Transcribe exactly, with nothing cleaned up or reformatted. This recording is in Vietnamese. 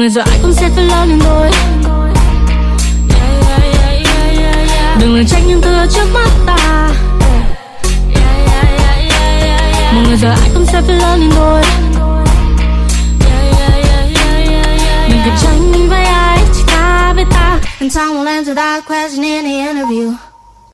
người rồi ai cũng sẽ phải lớn lên thôi. Đừng lẩn tránh những thứ ở trước mắt ta. Một người rồi ai cũng sẽ phải lớn lên thôi. Đừng kịp tranh với ai, chỉ ta với ta. And time will answer that question in the interview.